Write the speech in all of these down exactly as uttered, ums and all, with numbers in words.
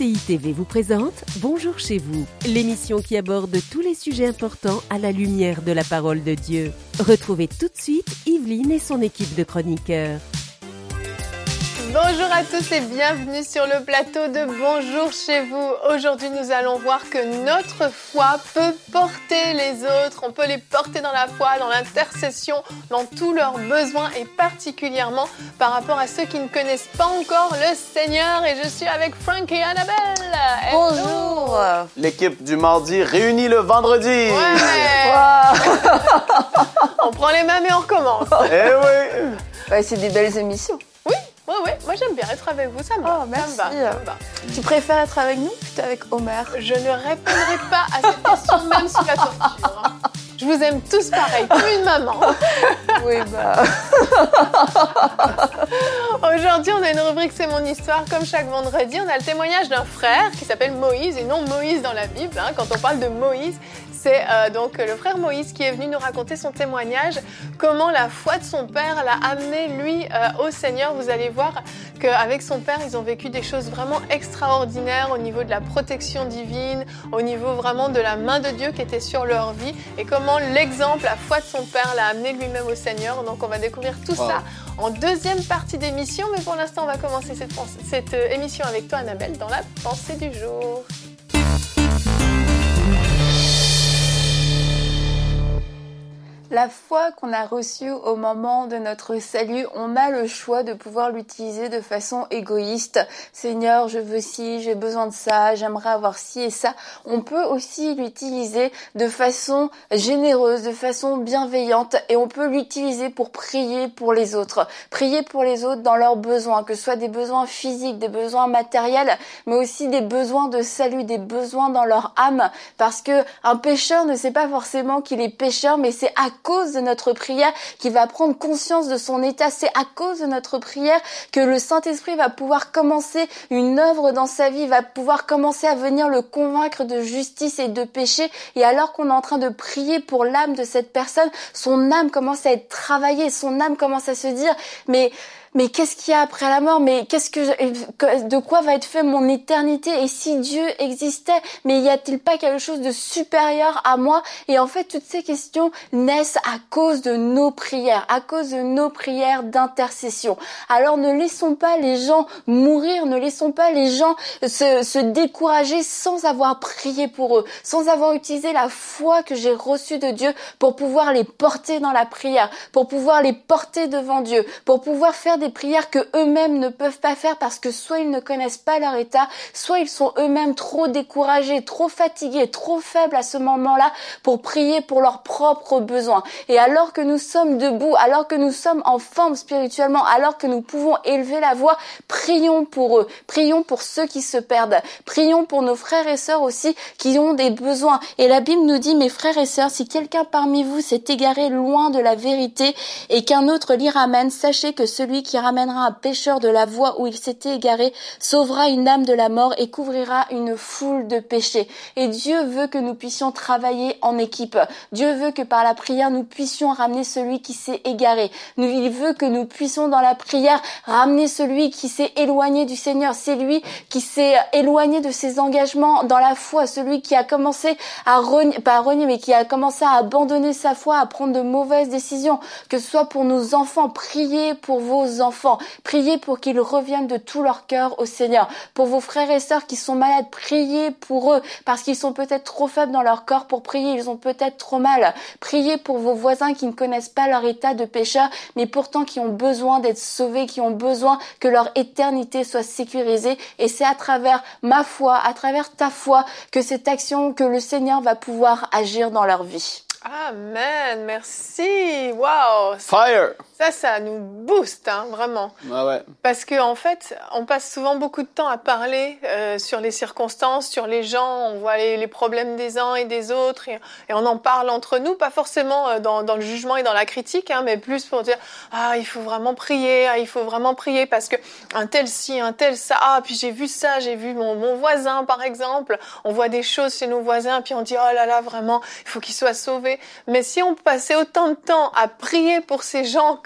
C I T V vous présente Bonjour chez vous, l'émission qui aborde tous les sujets importants à la lumière de la parole de Dieu. Retrouvez tout de suite Yveline et son équipe de chroniqueurs. Bonjour à tous et bienvenue sur le plateau de Bonjour chez vous. Aujourd'hui, nous allons voir que notre foi peut porter les autres. On peut les porter dans la foi, dans l'intercession, dans tous leurs besoins et particulièrement par rapport à ceux qui ne connaissent pas encore le Seigneur. Et je suis avec Frank et Annabelle. Bonjour. L'équipe du mardi réunie le vendredi. Ouais. Wow. On prend les mains et on recommence. Eh oui. Ouais, c'est des belles émissions. Oui. Oui, oui, moi j'aime bien être avec vous, ça me va. Oh, merci. Ça me va, ça me va. Tu préfères être avec nous ou plutôt avec Homer? Je ne répondrai pas à cette question même sous la torture. Hein. Je vous aime tous pareil, comme une maman. Oui, bah... Aujourd'hui, on a une rubrique C'est mon histoire. Comme chaque vendredi, on a le témoignage d'un frère qui s'appelle Moïse, et non Moïse dans la Bible. Hein. Quand on parle de Moïse, c'est euh, donc le frère Moïse qui est venu nous raconter son témoignage, comment la foi de son père l'a amené, lui, euh, au Seigneur. Vous allez voir qu'avec son père, ils ont vécu des choses vraiment extraordinaires au niveau de la protection divine, au niveau vraiment de la main de Dieu qui était sur leur vie, et comment l'exemple, la foi de son père l'a amené lui-même au Seigneur. Donc on va découvrir tout wow. ça en deuxième partie d'émission, mais pour l'instant, on va commencer cette, cette euh, émission avec toi, Annabelle, dans la pensée du jour. La foi qu'on a reçue au moment de notre salut, on a le choix de pouvoir l'utiliser de façon égoïste. Seigneur, je veux ci, j'ai besoin de ça, j'aimerais avoir ci et ça. On peut aussi l'utiliser de façon généreuse, de façon bienveillante, et on peut l'utiliser pour prier pour les autres. Prier pour les autres dans leurs besoins, que ce soit des besoins physiques, des besoins matériels, mais aussi des besoins de salut, des besoins dans leur âme. Parce que un pécheur ne sait pas forcément qu'il est pécheur, mais c'est à cause de notre prière qu'il va prendre conscience de son état. C'est à cause de notre prière que le Saint-Esprit va pouvoir commencer une œuvre dans sa vie, va pouvoir commencer à venir le convaincre de justice et de péché. Et alors qu'on est en train de prier pour l'âme de cette personne, son âme commence à être travaillée, son âme commence à se dire mais Mais qu'est-ce qu'il y a après la mort? Mais qu'est-ce que je, de quoi va être fait mon éternité? Et si Dieu existait, mais y a-t-il pas quelque chose de supérieur à moi? Et en fait, toutes ces questions naissent à cause de nos prières, à cause de nos prières d'intercession. Alors ne laissons pas les gens mourir, ne laissons pas les gens se, se décourager sans avoir prié pour eux, sans avoir utilisé la foi que j'ai reçue de Dieu pour pouvoir les porter dans la prière, pour pouvoir les porter devant Dieu, pour pouvoir faire des prières que eux-mêmes ne peuvent pas faire parce que soit ils ne connaissent pas leur état, soit ils sont eux-mêmes trop découragés, trop fatigués, trop faibles à ce moment-là pour prier pour leurs propres besoins. Et alors que nous sommes debout, alors que nous sommes en forme spirituellement, alors que nous pouvons élever la voix, prions pour eux, prions pour ceux qui se perdent, prions pour nos frères et sœurs aussi qui ont des besoins. Et la Bible nous dit, mes frères et sœurs, si quelqu'un parmi vous s'est égaré loin de la vérité et qu'un autre l'y ramène, sachez que celui qui qui ramènera un pécheur de la voie où il s'était égaré, sauvera une âme de la mort et couvrira une foule de péchés. Et Dieu veut que nous puissions travailler en équipe. Dieu veut que par la prière, nous puissions ramener celui qui s'est égaré. Il veut que nous puissions dans la prière ramener celui qui s'est éloigné du Seigneur. C'est lui qui s'est éloigné de ses engagements dans la foi, celui qui a commencé à renier, pas à renier, mais qui a commencé à abandonner sa foi, à prendre de mauvaises décisions. Que ce soit pour nos enfants, priez pour vos enfants, priez pour qu'ils reviennent de tout leur cœur au Seigneur. Pour vos frères et sœurs qui sont malades, priez pour eux parce qu'ils sont peut-être trop faibles dans leur corps pour prier, ils ont peut-être trop mal. Priez pour vos voisins qui ne connaissent pas leur état de pécheur, mais pourtant qui ont besoin d'être sauvés, qui ont besoin que leur éternité soit sécurisée. Et c'est à travers ma foi, à travers ta foi, que cette action, que le Seigneur va pouvoir agir dans leur vie. Amen, merci, wow. Fire. Ça, ça nous booste, hein, vraiment. Ah ouais. Parce que en fait, on passe souvent beaucoup de temps à parler euh, sur les circonstances, sur les gens. On voit les, les problèmes des uns et des autres, et, et on en parle entre nous, pas forcément euh, dans, dans le jugement et dans la critique, hein, mais plus pour dire ah il faut vraiment prier, ah il faut vraiment prier parce que un tel ci, un tel ça. Ah puis j'ai vu ça, j'ai vu mon, mon voisin par exemple. On voit des choses chez nos voisins, puis on dit oh là là vraiment, il faut qu'il soit sauvé. Mais si on passait autant de temps à prier pour ces gens que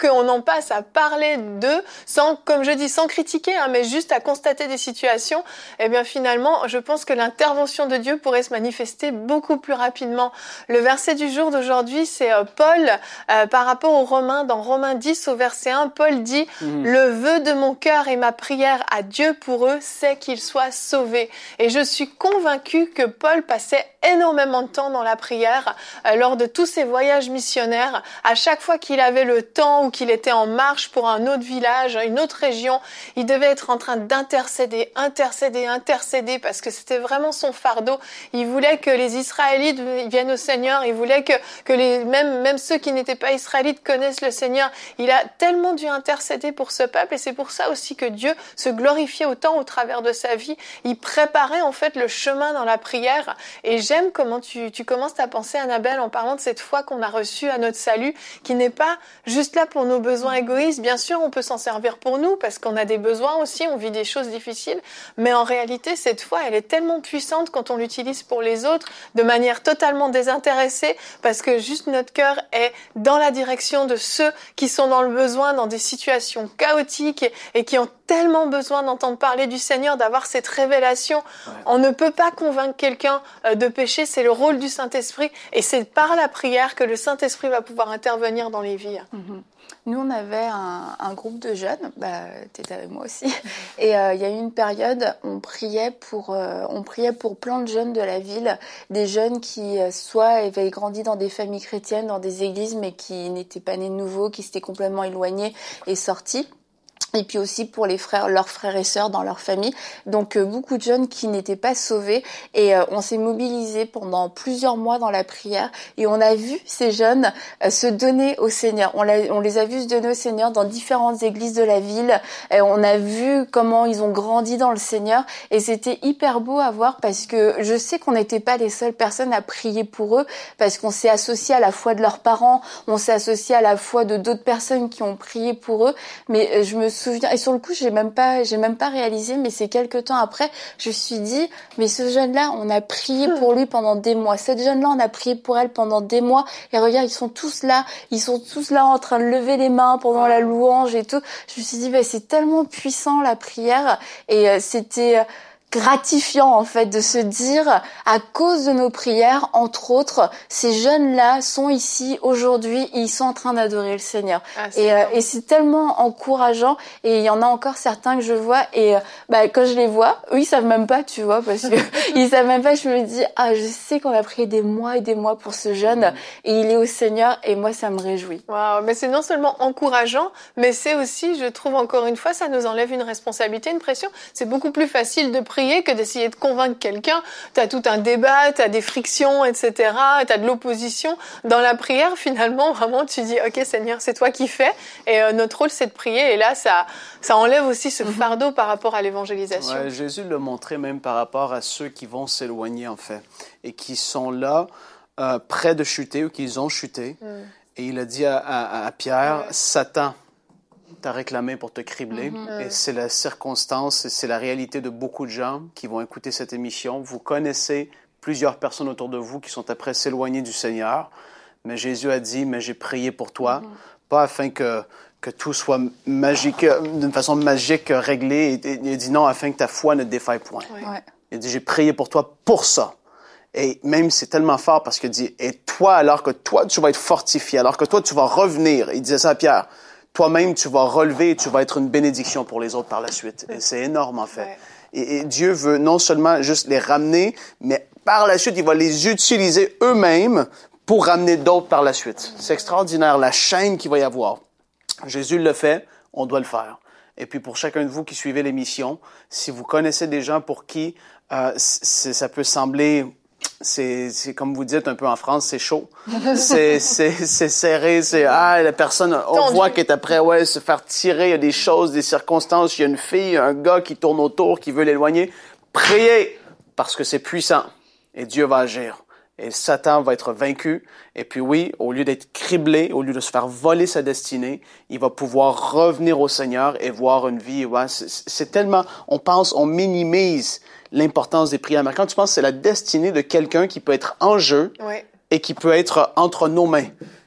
qu'on en passe à parler d'eux, sans, comme je dis, sans critiquer, hein, mais juste à constater des situations, eh bien finalement, je pense que l'intervention de Dieu pourrait se manifester beaucoup plus rapidement. Le verset du jour d'aujourd'hui, c'est euh, Paul, euh, par rapport aux Romains, dans Romains dix au verset un, Paul dit mmh. « Le vœu de mon cœur et ma prière à Dieu pour eux, c'est qu'ils soient sauvés. » Et je suis convaincue que Paul passait énormément de temps dans la prière euh, lors de tous ses voyages missionnaires. À chaque fois qu'il avait le temps ou qu'il était en marche pour un autre village, une autre région, il devait être en train d'intercéder, intercéder, intercéder parce que c'était vraiment son fardeau. Il voulait que les Israélites viennent au Seigneur, il voulait que, que les, même, même ceux qui n'étaient pas Israélites connaissent le Seigneur. Il a tellement dû intercéder pour ce peuple et c'est pour ça aussi que Dieu se glorifiait autant au travers de sa vie. Il préparait en fait le chemin dans la prière et j'aime comment tu, tu commences ta pensée, Annabelle, en parlant de cette foi qu'on a reçue à notre salut, qui n'est pas juste là pour nos besoins égoïstes. Bien sûr, on peut s'en servir pour nous parce qu'on a des besoins aussi, on vit des choses difficiles, mais en réalité, cette foi, elle est tellement puissante quand on l'utilise pour les autres de manière totalement désintéressée parce que juste notre cœur est dans la direction de ceux qui sont dans le besoin, dans des situations chaotiques et, et qui ont tellement besoin d'entendre parler du Seigneur, d'avoir cette révélation. Ouais. On ne peut pas convaincre quelqu'un de péché, c'est le rôle du Saint-Esprit et c'est par la prière que le Saint-Esprit va pouvoir intervenir dans les vies. Mm-hmm. Nous, on avait un, un groupe de jeunes, bah, t'étais avec moi aussi, et euh, il y a eu une période, on priait pour, euh, on priait pour plein de jeunes de la ville, des jeunes qui euh, soit avaient grandi dans des familles chrétiennes, dans des églises, mais qui n'étaient pas nés de nouveau, qui s'étaient complètement éloignés et sortis. Et puis aussi pour les frères, leurs frères et sœurs dans leur famille. Donc euh, beaucoup de jeunes qui n'étaient pas sauvés et euh, on s'est mobilisés pendant plusieurs mois dans la prière et on a vu ces jeunes euh, se donner au Seigneur. On, l'a, on les a vus se donner au Seigneur dans différentes églises de la ville. Et on a vu comment ils ont grandi dans le Seigneur et c'était hyper beau à voir parce que je sais qu'on n'était pas les seules personnes à prier pour eux parce qu'on s'est associé à la foi de leurs parents, on s'est associé à la foi de d'autres personnes qui ont prié pour eux. Mais euh, je me souviens et sur le coup j'ai même pas j'ai même pas réalisé mais c'est quelques temps après je me suis dit mais ce jeune là on a prié pour lui pendant des mois, cette jeune là on a prié pour elle pendant des mois et regarde ils sont tous là ils sont tous là en train de lever les mains pendant la louange et tout. Je me suis dit bah, c'est tellement puissant la prière et euh, c'était gratifiant en fait de se dire à cause de nos prières entre autres ces jeunes-là sont ici aujourd'hui et ils sont en train d'adorer le Seigneur ah, et, euh, et c'est tellement encourageant et il y en a encore certains que je vois et euh, bah, quand je les vois eux ils savent même pas tu vois parce que ils savent même pas je me dis ah je sais qu'on a prié des mois et des mois pour ce jeune et il est au Seigneur et moi ça me réjouit. Waouh, mais c'est non seulement encourageant mais c'est aussi je trouve encore une fois ça nous enlève une responsabilité, une pression. C'est beaucoup plus facile de prier que d'essayer de convaincre quelqu'un. T'as tout un débat, t'as des frictions, et cetera. T'as de l'opposition. Dans la prière, finalement, vraiment, tu dis, OK, Seigneur, c'est toi qui fais. Et euh, notre rôle, c'est de prier. Et là, ça, ça enlève aussi ce fardeau par rapport à l'évangélisation. Ouais, Jésus l'a montré même par rapport à ceux qui vont s'éloigner, en fait, et qui sont là, euh, près de chuter ou qui ont chuté. Mm. Et il a dit à, à, à Pierre, ouais. Satan t'a réclamé pour te cribler. Mm-hmm. Et c'est la circonstance, c'est la réalité de beaucoup de gens qui vont écouter cette émission. Vous connaissez plusieurs personnes autour de vous qui sont après s'éloigner du Seigneur. Mais Jésus a dit, mais j'ai prié pour toi, mm-hmm. pas afin que, que tout soit magique, d'une façon magique réglé. Il a dit non, afin que ta foi ne défaille point. Ouais. Il a dit, j'ai prié pour toi pour ça. Et même, c'est tellement fort parce qu'il dit, et toi, alors que toi, tu vas être fortifié, alors que toi, tu vas revenir. Il disait ça à Pierre. Toi-même, tu vas relever et tu vas être une bénédiction pour les autres par la suite. Et c'est énorme, en fait. Ouais. Et, et Dieu veut non seulement juste les ramener, mais par la suite, il va les utiliser eux-mêmes pour ramener d'autres par la suite. C'est extraordinaire, la chaîne qu'il va y avoir. Jésus le fait, on doit le faire. Et puis, pour chacun de vous qui suivez l'émission, si vous connaissez des gens pour qui euh, c'est, ça peut sembler... C'est, c'est comme vous dites un peu en France, c'est chaud. C'est, c'est, c'est serré, c'est, ah, la personne, on Tendu. voit qu'elle est après, ouais, se faire tirer, il y a des choses, des circonstances, il y a une fille, un gars qui tourne autour, qui veut l'éloigner. Priez, parce que c'est puissant. Et Dieu va agir. Et Satan va être vaincu. Et puis oui, au lieu d'être criblé, au lieu de se faire voler sa destinée, il va pouvoir revenir au Seigneur et voir une vie. Ouais, c'est, c'est tellement, on pense, on minimise l'importance des prières. Mais quand tu penses, c'est la destinée de quelqu'un qui peut être en jeu oui. et qui peut être entre nos mains.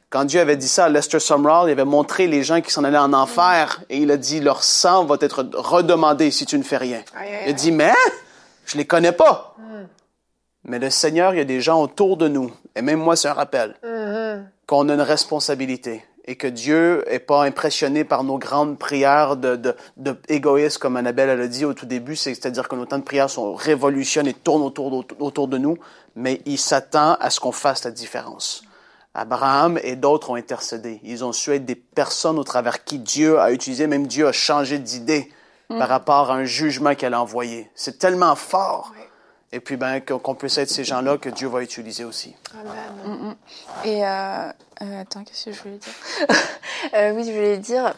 Quand Dieu avait dit ça à Lester Sumrall, il avait montré les gens qui s'en allaient en enfer et il a dit, leur sang va être redemandé si tu ne fais rien. Aïe, aïe, aïe. Il a dit, mais je les connais pas. Mm. Mais le Seigneur, il y a des gens autour de nous, et même moi, c'est un rappel, mm-hmm. qu'on a une responsabilité et que Dieu n'est pas impressionné par nos grandes prières de, de, de égoïstes, comme Annabelle elle a dit au tout début, c'est-à-dire que nos temps de prière sont révolutionnent et tournent autour, autour de nous, mais il s'attend à ce qu'on fasse la différence. Abraham et d'autres ont intercédé. Ils ont su être des personnes au travers qui Dieu a utilisé, même Dieu a changé d'idée mm. par rapport à un jugement qu'elle a envoyé. C'est tellement fort. Oui. Et puis, ben, qu'on puisse être ces gens-là que Dieu va utiliser aussi. Amen. Et, euh, euh, attends, qu'est-ce que je voulais dire? euh, Oui, je voulais dire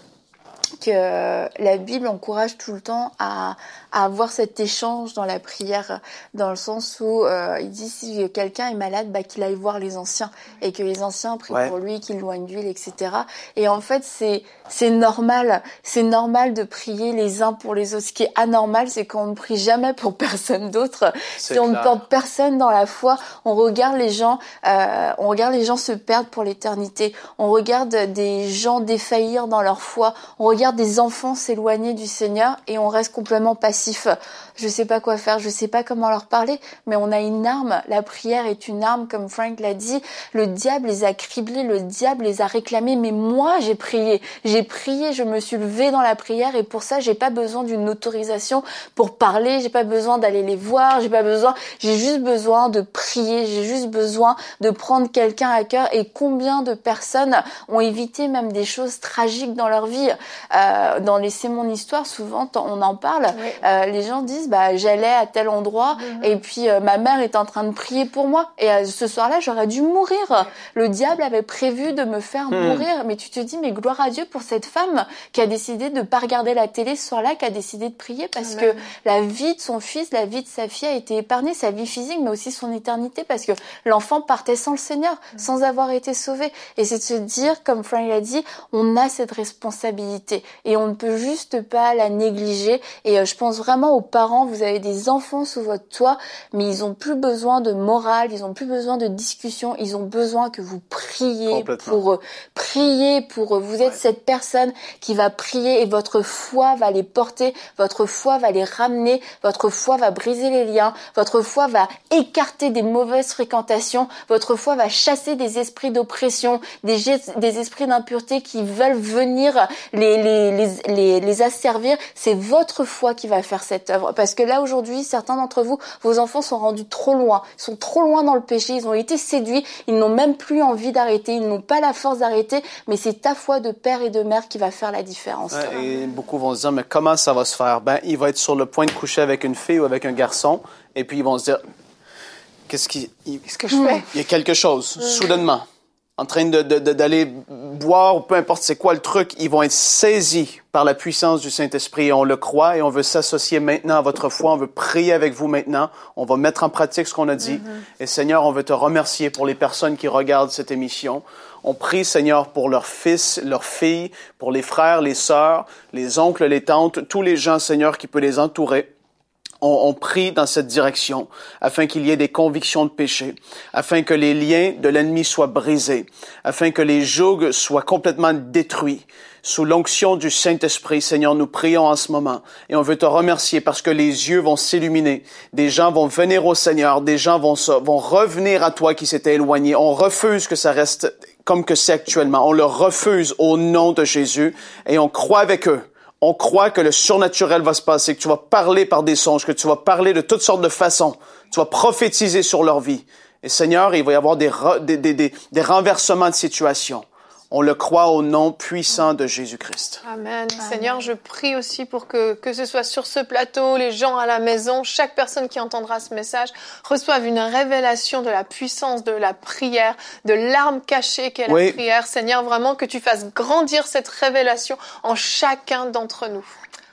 que la Bible encourage tout le temps à, à avoir cet échange dans la prière, dans le sens où euh, il dit si quelqu'un est malade, bah, qu'il aille voir les anciens et que les anciens prient ouais. pour lui, qu'il loigne d'huile, et cetera. Et en fait, c'est c'est normal, c'est normal de prier les uns pour les autres. Ce qui est anormal, c'est qu'on ne prie jamais pour personne d'autre. Si on ne porte personne dans la foi, on regarde les gens, euh, on regarde les gens se perdre pour l'éternité. On regarde des gens défaillir dans leur foi. On regarde des enfants s'éloigner du Seigneur et on reste complètement passif. Je sais pas quoi faire, je sais pas comment leur parler, mais on a une arme. La prière est une arme, comme Frank l'a dit. Le diable les a criblés, le diable les a réclamés, mais moi j'ai prié. J'ai prié, je me suis levée dans la prière et pour ça, j'ai pas besoin d'une autorisation pour parler, j'ai pas besoin d'aller les voir, j'ai pas besoin, j'ai juste besoin de prier, j'ai juste besoin de prendre quelqu'un à cœur. Et combien de personnes ont évité même des choses tragiques dans leur vie. Euh, dans les C'est mon histoire, souvent on en parle, oui. euh, les gens disent bah j'allais à tel endroit mm-hmm. et puis euh, ma mère est en train de prier pour moi et euh, ce soir-là j'aurais dû mourir. Oui. Le diable avait prévu de me faire mm. mourir, mais tu te dis mais gloire à Dieu pour cette femme qui a décidé de pas regarder la télé ce soir-là, qui a décidé de prier parce Amen. Que la vie de son fils, la vie de sa fille a été épargnée, sa vie physique mais aussi son éternité, parce que l'enfant partait sans le Seigneur, mm. sans avoir été sauvé. Et c'est de se dire, comme Frank l'a dit, on a cette responsabilité et on ne peut juste pas la négliger. Et euh, je pense vraiment aux parents, vous avez des enfants sous votre toit, mais ils ont plus besoin de morale, ils ont plus besoin de discussion, ils ont besoin que vous priez pour eux. Priez pour eux. Vous êtes ouais. cette personne qui va prier et votre foi va les porter, votre foi va les ramener, votre foi va briser les liens, votre foi va écarter des mauvaises fréquentations, votre foi va chasser des esprits d'oppression, des, des esprits d'impureté qui veulent venir les, les, les, les, les asservir. C'est votre foi qui va faire cette œuvre. Parce que là, aujourd'hui, certains d'entre vous, vos enfants sont rendus trop loin, ils sont trop loin dans le péché, ils ont été séduits, ils n'ont même plus envie d'arrêter, ils n'ont pas la force d'arrêter, mais c'est ta foi de père et de mère qui va faire la différence. Ouais, et beaucoup vont se dire, mais comment ça va se faire? Ben, il va être sur le point de coucher avec une fille ou avec un garçon, et puis ils vont se dire, qu'est-ce, qui, il, qu'est-ce que je fais? Il y a quelque chose, mmh. soudainement, en train de, de, de, d'aller boire, ou peu importe c'est quoi le truc, ils vont être saisis par la puissance du Saint-Esprit. Et on le croit et on veut s'associer maintenant à votre foi. On veut prier avec vous maintenant. On va mettre en pratique ce qu'on a dit. Mm-hmm. Et Seigneur, on veut te remercier pour les personnes qui regardent cette émission. On prie, Seigneur, pour leurs fils, leurs filles, pour les frères, les sœurs, les oncles, les tantes, tous les gens, Seigneur, qui peuvent les entourer. On, on prie dans cette direction afin qu'il y ait des convictions de péché, afin que les liens de l'ennemi soient brisés, afin que les jougs soient complètement détruits. Sous l'onction du Saint-Esprit, Seigneur, nous prions en ce moment et on veut te remercier parce que les yeux vont s'illuminer. Des gens vont venir au Seigneur, des gens vont, vont revenir à toi qui s'étaient éloignés. On refuse que ça reste comme que c'est actuellement. On le refuse au nom de Jésus et on croit avec eux. On croit que le surnaturel va se passer, que tu vas parler par des songes, que tu vas parler de toutes sortes de façons. Tu vas prophétiser sur leur vie. Et Seigneur, il va y avoir des, des, des, des, des renversements de situation. On le croit au nom puissant de Jésus-Christ. Amen. Amen. Seigneur, je prie aussi pour que, que ce soit sur ce plateau, les gens à la maison, chaque personne qui entendra ce message reçoive une révélation de la puissance de la prière, de l'arme cachée qu'est la oui. prière. Seigneur, vraiment que tu fasses grandir cette révélation en chacun d'entre nous.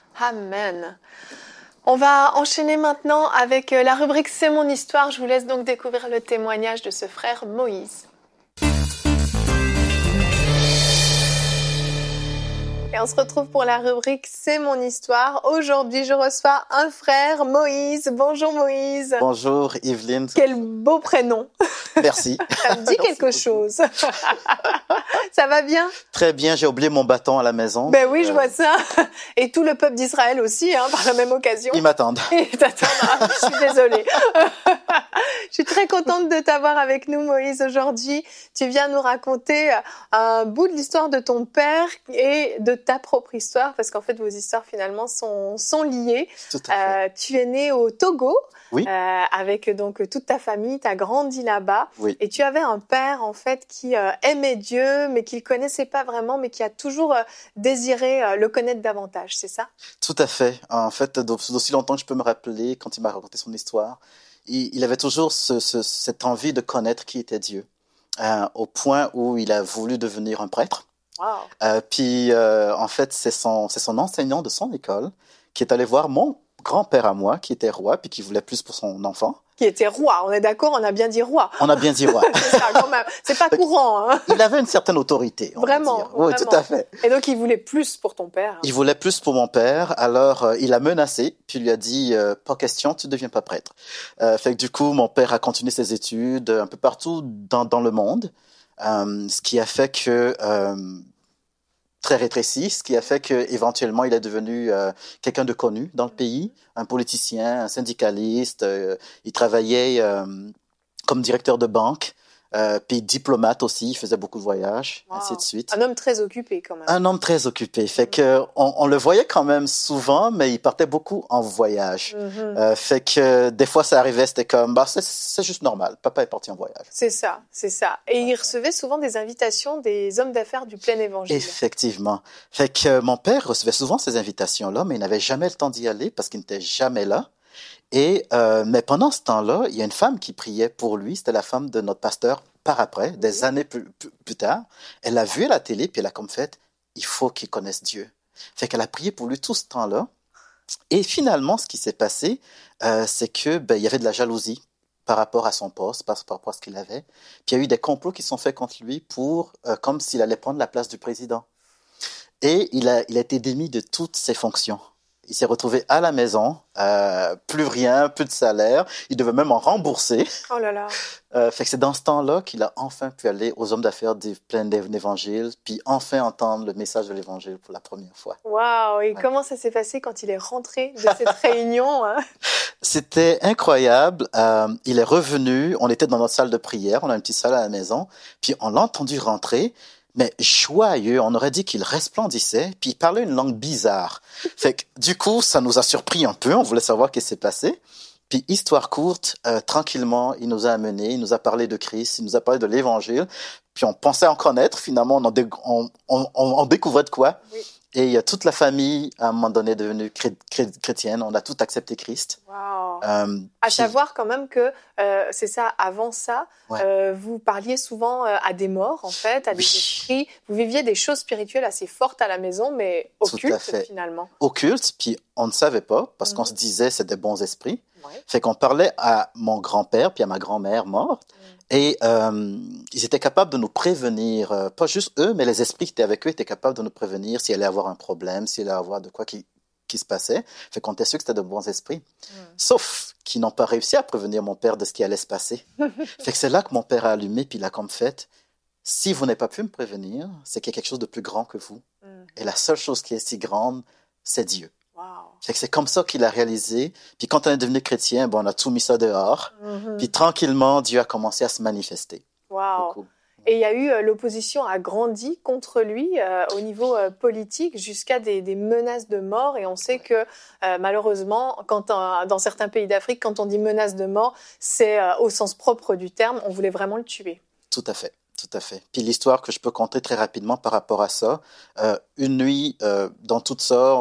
Amen. On va enchaîner maintenant avec la rubrique « C'est mon histoire ». Je vous laisse donc découvrir le témoignage de ce frère Moïse. Et on se retrouve pour la rubrique C'est mon histoire. Aujourd'hui, je reçois un frère, Moïse. Bonjour Moïse. Bonjour Yveline. Quel beau prénom. Merci. Ça me dit quelque Merci chose. Ça va bien? Très bien, j'ai oublié mon bâton à la maison. Ben oui, je Euh, vois ça. Et tout le peuple d'Israël aussi, hein, par la même occasion. Ils m'attendent. Et t'attendras. Je suis désolée. Je suis très contente de t'avoir avec nous, Moïse, aujourd'hui. Tu viens nous raconter un bout de l'histoire de ton père et de ta propre histoire, parce qu'en fait, vos histoires, finalement, sont, sont liées. Tout à fait. Euh, tu es né au Togo, Oui. euh, avec donc toute ta famille, tu as grandi là-bas, Oui. et tu avais un père, en fait, qui euh, aimait Dieu, mais qui le connaissait pas vraiment, mais qui a toujours euh, désiré euh, le connaître davantage, c'est ça? Tout à fait. En fait, d'aussi longtemps que je peux me rappeler, quand il m'a raconté son histoire, il, il avait toujours ce, ce, cette envie de connaître qui était Dieu, euh, au point où il a voulu devenir un prêtre. Wow. Euh, puis, euh, en fait, c'est son, c'est son enseignant de son école qui est allé voir mon grand-père à moi, qui était roi, puis qui voulait plus pour son enfant. Qui était roi, on est d'accord, on a bien dit roi. On a bien dit roi. C'est ça, quand même. C'est pas courant, hein. Il avait une certaine autorité. on va Vraiment, dire. Oui, vraiment. tout à fait. Et donc, il voulait plus pour ton père. Il voulait plus pour mon père, alors euh, il a menacé, puis il lui a dit euh, pas question, tu deviens pas prêtre. Euh, fait que du coup, mon père a continué ses études un peu partout dans dans le monde, euh, ce qui a fait que euh, très rétréci, ce qui a fait que éventuellement il est devenu euh, quelqu'un de connu dans le pays, un politicien, un syndicaliste. Euh, il travaillait euh, comme directeur de banque. Euh, puis diplomate aussi, il faisait beaucoup de voyages, Wow. ainsi de suite. Un homme très occupé, quand même. Un homme très occupé. Fait que on, on le voyait quand même souvent, mais il partait beaucoup en voyage. Mhm. Euh, fait que des fois ça arrivait, c'était comme bah c'est, c'est juste normal. Papa est parti en voyage. C'est ça, c'est ça. Et il recevait souvent des invitations des hommes d'affaires du plein évangile. Effectivement. Fait que mon père recevait souvent ces invitations-là, mais il n'avait jamais le temps d'y aller parce qu'il n'était jamais là. Et euh, mais pendant ce temps-là, il y a une femme qui priait pour lui. C'était la femme de notre pasteur par après, des années plus, plus, plus tard. Elle l'a vu à la télé, puis elle a comme fait, il faut qu'il connaisse Dieu. Fait qu'elle a prié pour lui tout ce temps-là. Et finalement, ce qui s'est passé, euh, c'est que ben, il y avait de la jalousie par rapport à son poste, par rapport à ce qu'il avait. Puis il y a eu des complots qui sont faits contre lui pour, euh, comme s'il allait prendre la place du président. Et il a, il a été démis de toutes ses fonctions. Il s'est retrouvé à la maison, euh, plus rien, plus de salaire. Il devait même en rembourser. Oh là là. Euh, fait que c'est dans ce temps-là qu'il a enfin pu aller aux hommes d'affaires du plein d'évangile, puis enfin entendre le message de l'évangile pour la première fois. Waouh. Et Ouais. comment ça s'est passé quand il est rentré de cette réunion, hein? C'était incroyable. Euh, il est revenu. On était dans notre salle de prière. On a une petite salle à la maison. Puis on l'a entendu rentrer. Mais joyeux, on aurait dit qu'il resplendissait, puis il parlait une langue bizarre. Fait que, du coup, ça nous a surpris un peu, on voulait savoir ce qui s'est passé. Puis, histoire courte, euh, tranquillement, il nous a amenés, il nous a parlé de Christ, il nous a parlé de l'Évangile, puis on pensait en connaître, finalement, on en, dé- on, on, on, on découvrait de quoi. Oui. Et euh, toute la famille, à un moment donné, est devenue chré- chré- chrétienne, on a tout accepté Christ. Waouh. Euh, À puis- savoir quand même que, euh, c'est ça, avant ça, Ouais. euh, vous parliez souvent euh, à des morts, en fait, à des Oui. esprits. Vous viviez des choses spirituelles assez fortes à la maison, mais Tout à occultes, fait. finalement. occulte, puis on ne savait pas, parce qu'on Mhm. se disait c'est des bons esprits. Ouais. Fait qu'on parlait à mon grand-père puis à ma grand-mère morte, et euh, ils étaient capables de nous prévenir, euh, pas juste eux, mais les esprits qui étaient avec eux étaient capables de nous prévenir s'il allait avoir un problème, s'il allait avoir de quoi qui, qui se passait. Fait qu'on était sûr que c'était de bons esprits. Mm. Sauf qu'ils n'ont pas réussi à prévenir mon père de ce qui allait se passer. Fait que c'est là que mon père a allumé, puis il a comme fait, si vous n'avez pas pu me prévenir, c'est qu'il y a quelque chose de plus grand que vous. Mm. Et la seule chose qui est si grande, c'est Dieu. Wow. Fait que c'est comme ça qu'il a réalisé. Puis quand on est devenu chrétien, bon, on a tout mis ça dehors. Mhm. Puis tranquillement, Dieu a commencé à se manifester. Wow. Beaucoup. Et il y a eu, euh, l'opposition a grandi contre lui euh, au niveau euh, politique jusqu'à des, des menaces de mort. Et on sait que euh, malheureusement, quand on- dans certains pays d'Afrique, quand on dit menace de mort, c'est euh, au sens propre du terme, on voulait vraiment le tuer. Tout à fait. Tout à fait. Puis l'histoire que je peux conter très rapidement par rapport à ça, euh, une nuit, euh, dans tout ça,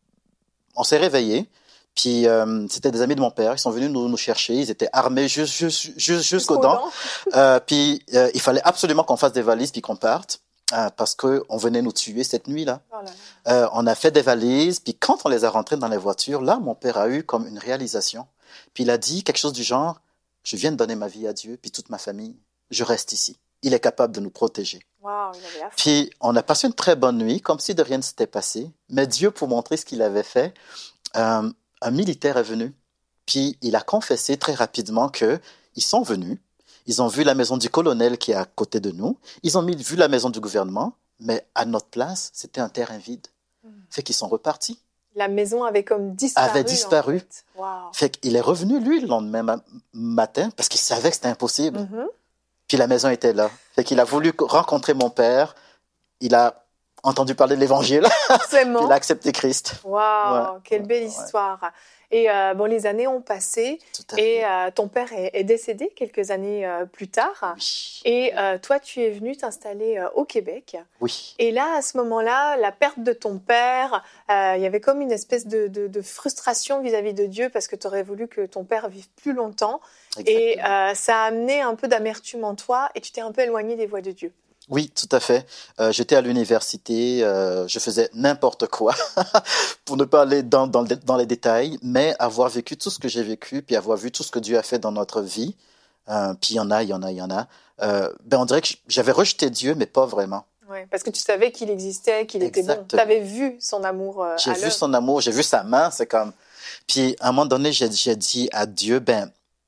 on s'est réveillés. Puis euh, c'était des amis de mon père. Ils sont venus nous, nous chercher. Ils étaient armés juste, juste, juste, jusqu'aux dents. Euh, puis euh, il fallait absolument qu'on fasse des valises puis qu'on parte euh, parce que on venait nous tuer cette nuit-là. Oh là là. Euh, on a fait des valises. Puis quand on les a rentrées dans les voitures, là, mon père a eu comme une réalisation. Puis il a dit quelque chose du genre :« Je viens de donner ma vie à Dieu, puis toute ma famille. Je reste ici. » il est capable de nous protéger. Wow, il avait la foi. Puis, on a passé une très bonne nuit, comme si de rien ne s'était passé. Mais Dieu, pour montrer ce qu'il avait fait, euh, un militaire est venu. Puis, il a confessé très rapidement qu'ils sont venus. Ils ont vu la maison du colonel qui est à côté de nous. Ils ont mis, vu la maison du gouvernement. Mais à notre place, c'était un terrain vide. Mm. Fait qu'ils sont repartis. La maison avait comme disparu. Avait disparu. En fait. Wow. Fait qu'il est revenu, lui, le lendemain ma- matin, parce qu'il savait que c'était impossible. Mm-hmm. Puis la maison était là. Fait qu'il a voulu rencontrer mon père. Il a entendu parler de l'évangile. Puis il a accepté Christ. Waouh, ouais. quelle belle histoire. Ouais. Et euh, bon, les années ont passé et euh, ton père est, est décédé quelques années euh, plus tard. Oui. Et euh, toi, tu es venu t'installer euh, au Québec. Oui. Et là, à ce moment-là, la perte de ton père, euh, il y avait comme une espèce de, de, de frustration vis-à-vis de Dieu parce que tu aurais voulu que ton père vive plus longtemps. Exactement. Et euh, ça a amené un peu d'amertume en toi et tu t'es un peu éloigné des voies de Dieu. Oui, tout à fait. Euh, j'étais à l'université, euh, je faisais n'importe quoi, pour ne pas aller dans, dans, dans les détails, mais avoir vécu tout ce que j'ai vécu, puis avoir vu tout ce que Dieu a fait dans notre vie, euh, puis il y en a, il y en a, il y en a, euh, ben on dirait que j'avais rejeté Dieu, mais pas vraiment. Oui, parce que tu savais qu'il existait, qu'il Exactement. était bon. Tu avais vu son amour euh, J'ai à vu l'œuvre. son amour, j'ai vu sa main, c'est comme... Puis à un moment donné, j'ai, j'ai dit à Dieu, ben,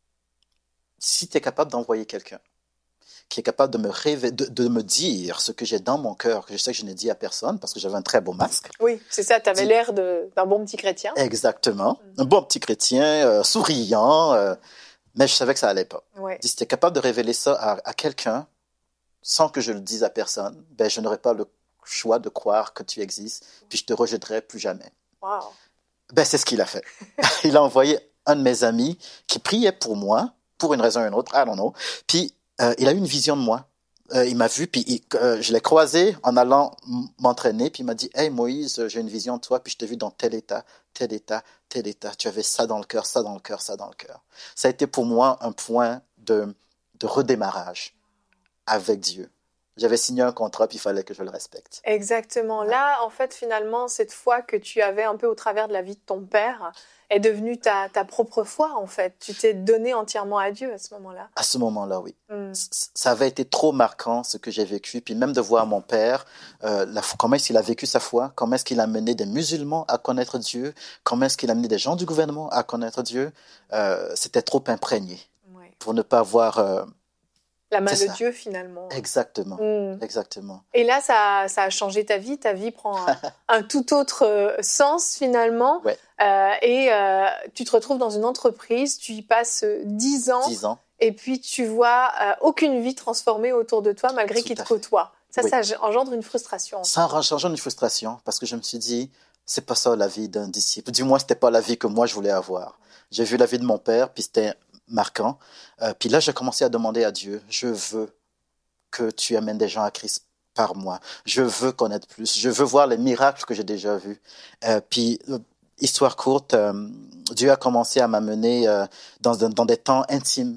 si tu es capable d'envoyer quelqu'un, qui est capable de me rêver, de, de me dire ce que j'ai dans mon cœur, que je sais que je n'ai dit à personne, parce que j'avais un très beau masque. Oui, c'est ça, tu avais Dis... l'air de, d'un bon petit chrétien. Exactement, mm. un bon petit chrétien, euh, souriant, euh, mais je savais que ça allait pas. Ouais. Si tu es capable de révéler ça à, à quelqu'un, sans que je le dise à personne, ben je n'aurais pas le choix de croire que tu existes, puis je te rejetterai plus jamais. Wow. Ben c'est ce qu'il a fait. Il a envoyé un de mes amis qui priait pour moi, pour une raison ou une autre, I don't know, puis Euh, il a eu une vision de moi. Euh, il m'a vu, puis il, euh, je l'ai croisé en allant m- m'entraîner, puis il m'a dit « Hey Moïse, j'ai une vision de toi, puis je t'ai vu dans tel état, tel état, tel état. Tu avais ça dans le cœur, ça dans le cœur, ça dans le cœur. » Ça a été pour moi un point de, de redémarrage avec Dieu. J'avais signé un contrat, puis il fallait que je le respecte. Exactement. Là, en fait, finalement, cette foi que tu avais un peu au travers de la vie de ton père est devenue ta, ta propre foi, en fait. Tu t'es donné entièrement à Dieu à ce moment-là. À ce moment-là, oui. Mm. C- ça avait été trop marquant, ce que j'ai vécu. Puis même de voir mon père, euh, la, comment est-ce qu'il a vécu sa foi, comment est-ce qu'il a mené des musulmans à connaître Dieu, comment est-ce qu'il a mené des gens du gouvernement à connaître Dieu, euh, c'était trop imprégné Ouais. pour ne pas voir... Euh, La main C'est de ça. Dieu, finalement. exactement, Mm. exactement. Et là, ça, ça a changé ta vie. Ta vie prend un, un tout autre euh, sens, finalement. Ouais. Euh, et euh, tu te retrouves dans une entreprise, tu y passes euh, dix ans. Dix ans. Et puis, tu vois euh, aucune vie transformée autour de toi, malgré Tout qu'il te à fait. côtoie. Ça, Oui. ça engendre une frustration. Ça a changé une frustration, parce que je me suis dit, c'est pas ça la vie d'un disciple. Du moins, c'était pas la vie que moi, je voulais avoir. J'ai vu la vie de mon père, puis c'était marquant. Euh, puis là, j'ai commencé à demander à Dieu, je veux que tu amènes des gens à Christ par moi. Je veux connaître plus. Je veux voir les miracles que j'ai déjà vus. Euh, puis, euh, histoire courte, euh, Dieu a commencé à m'amener euh, dans, dans des temps intimes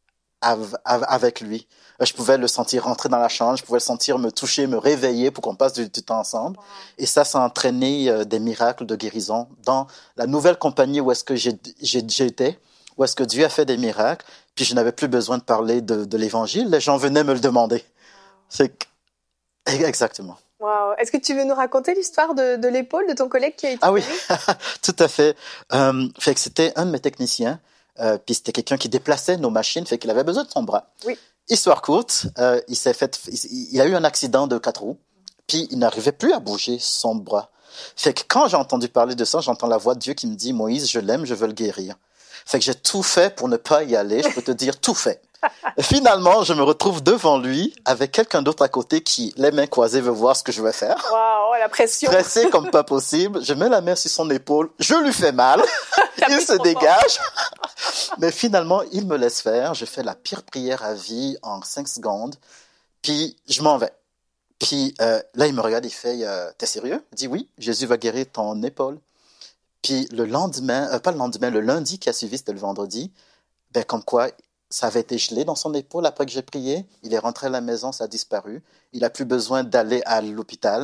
av- av- avec lui. Euh, je pouvais le sentir rentrer dans la chambre, je pouvais le sentir me toucher, me réveiller pour qu'on passe du, du temps ensemble. Wow. Et ça, ça a entraîné euh, des miracles de guérison dans la nouvelle compagnie où est-ce que j'ai, j'ai, j'étais, où est-ce que Dieu a fait des miracles. Puis je n'avais plus besoin de parler de, de l'Évangile, les gens venaient me le demander. Wow. C'est que... Exactement. Wow. Est-ce que tu veux nous raconter l'histoire de, de l'épaule de ton collègue qui a été Ah oui, tout à fait. Euh, fait que c'était un de mes techniciens, euh, puis c'était quelqu'un qui déplaçait nos machines, fait qu'il avait besoin de son bras. Oui. Histoire courte, euh, il s'est fait, il, il a eu un accident de quatre roues, puis il n'arrivait plus à bouger son bras. Fait que quand j'ai entendu parler de ça, j'entends la voix de Dieu qui me dit « Moïse, je l'aime, je veux le guérir ». Fait que j'ai tout fait pour ne pas y aller, je peux te dire tout fait. Et finalement, je me retrouve devant lui avec quelqu'un d'autre à côté qui, les mains croisées, veut voir ce que je vais faire. Waouh, la pression. Pressé comme pas possible, je mets la main sur son épaule, je lui fais mal, il se dégage. Mais finalement, il me laisse faire. Je fais la pire prière à vie en cinq secondes, puis je m'en vais. Puis euh, là, il me regarde, il fait euh, « T'es sérieux ?» Il dit « Oui, Jésus va guérir ton épaule. » Puis le lendemain, euh, pas le lendemain, le lundi qui a suivi, c'était le vendredi, ben comme quoi, ça avait été gelé dans son épaule après que j'ai prié. Il est rentré à la maison, ça a disparu. Il n'a plus besoin d'aller à l'hôpital.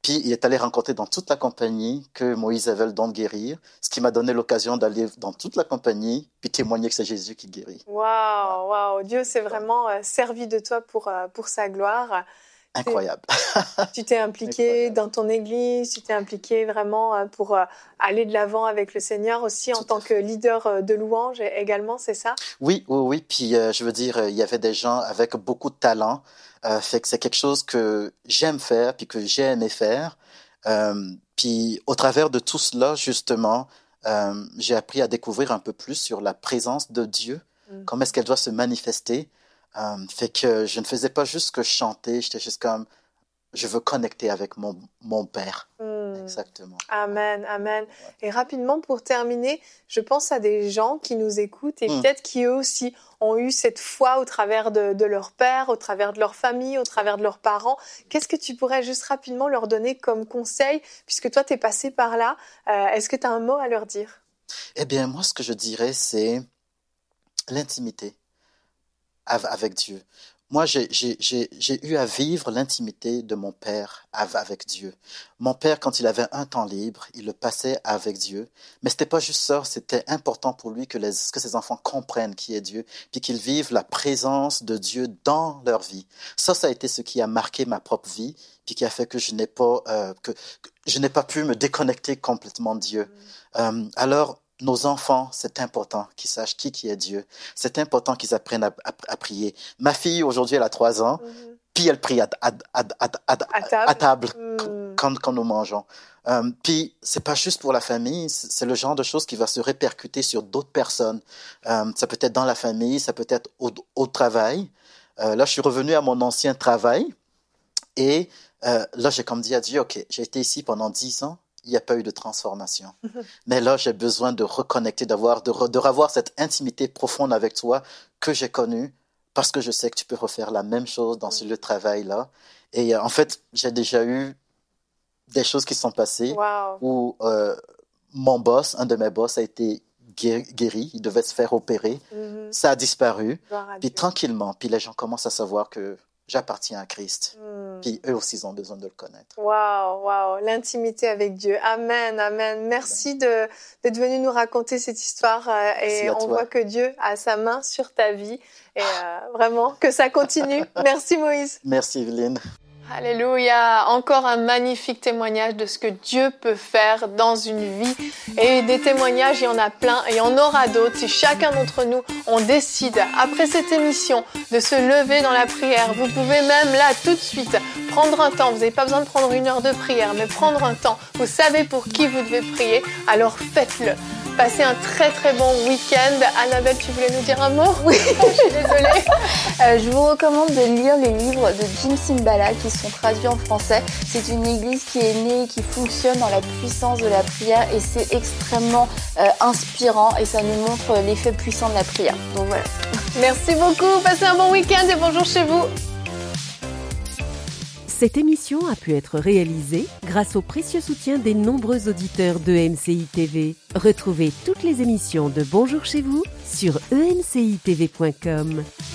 Puis il est allé rencontrer dans toute la compagnie que Moïse avait le don de guérir, ce qui m'a donné l'occasion d'aller dans toute la compagnie puis témoigner que c'est Jésus qui guérit. Waouh, waouh, Dieu s'est vraiment euh, servi de toi pour, euh, pour sa gloire. Incroyable. Tu t'es impliqué Incroyable. Dans ton église, tu t'es impliqué vraiment euh, pour euh, aller de l'avant avec le Seigneur aussi Tout en tant que leader euh, de louange également, c'est ça? Oui, oui, oui. Puis euh, je veux dire, il y avait des gens avec beaucoup de talent. Euh, fait que c'est quelque chose que j'aime faire, puis que j'ai aimé faire. Euh, puis au travers de tout cela, justement, euh, j'ai appris à découvrir un peu plus sur la présence de Dieu, mm. comment est-ce qu'elle doit se manifester. Euh, fait que je ne faisais pas juste que chanter, j'étais juste comme, je veux connecter avec mon, mon Père. Mm. Exactement. Amen, amen. Ouais. Et rapidement, pour terminer, je pense à des gens qui nous écoutent et mm. peut-être qui eux aussi ont eu cette foi au travers de, de leur père, au travers de leur famille, au travers de leurs parents. Qu'est-ce que tu pourrais juste rapidement leur donner comme conseil, puisque toi, tu es passé par là? Euh, est-ce que tu as un mot à leur dire? Eh bien, moi, ce que je dirais, c'est l'intimité avec Dieu. Moi, j'ai, j'ai, j'ai, j'ai eu à vivre l'intimité de mon père avec Dieu. Mon père, quand il avait un temps libre, il le passait avec Dieu. Mais c'était pas juste ça, c'était important pour lui que, les, que ses enfants comprennent qui est Dieu, puis qu'ils vivent la présence de Dieu dans leur vie. Ça, ça a été ce qui a marqué ma propre vie, puis qui a fait que je n'ai pas, euh, que, que je n'ai pas pu me déconnecter complètement de Dieu. Mmh. Euh, alors, nos enfants, c'est important qu'ils sachent qui, qui est Dieu. C'est important qu'ils apprennent à, à, à prier. Ma fille, aujourd'hui, elle a trois ans, mm-hmm. puis elle prie à, à, à, à, à, à table, à table mm. quand, quand nous mangeons. Euh, puis, c'est pas juste pour la famille, c'est le genre de choses qui va se répercuter sur d'autres personnes. Euh, ça peut être dans la famille, ça peut être au, au travail. Euh, là, je suis revenu à mon ancien travail et euh, là, j'ai comme dit à Dieu, OK, j'ai été ici pendant dix ans. Il n'y a pas eu de transformation. Mm-hmm. Mais là, j'ai besoin de reconnecter, d'avoir, de, re, de revoir cette intimité profonde avec toi que j'ai connue parce que je sais que tu peux refaire la même chose dans ce lieu de travail-là. Et euh, en fait, j'ai déjà eu des choses qui sont passées wow. où euh, mon boss, un de mes boss, a été guéri, guéri il devait se faire opérer. Mm-hmm. Ça a disparu. Puis tranquillement, puis les gens commencent à savoir que j'appartiens à Christ. Mm. Puis eux aussi, ils ont besoin de le connaître. Waouh, waouh, l'intimité avec Dieu. Amen, amen. Merci de, d'être venu nous raconter cette histoire. Euh, et on toi. voit que Dieu a sa main sur ta vie. Et euh, vraiment, que ça continue. Merci Moïse. Merci Evelyne. Alléluia, encore un magnifique témoignage de ce que Dieu peut faire dans une vie. Et des témoignages, il y en a plein et il y en aura d'autres. Si chacun d'entre nous, on décide, après cette émission, de se lever dans la prière, vous pouvez même là, tout de suite, prendre un temps. Vous n'avez pas besoin de prendre une heure de prière, mais prendre un temps. Vous savez pour qui vous devez prier, alors faites-le. Passez un très très bon week-end. Annabelle, tu voulais nous dire un mot? Oui. Je suis désolée. Euh, je vous recommande de lire les livres de Jim Cymbala qui sont traduits en français. C'est une église qui est née, qui fonctionne dans la puissance de la prière et c'est extrêmement euh, inspirant et ça nous montre l'effet puissant de la prière. Donc voilà. Merci beaucoup. Passez un bon week-end et bonjour chez vous. Cette émission a pu être réalisée grâce au précieux soutien des nombreux auditeurs d'E M C I T V. Retrouvez toutes les émissions de Bonjour chez vous sur e m c i t v point com.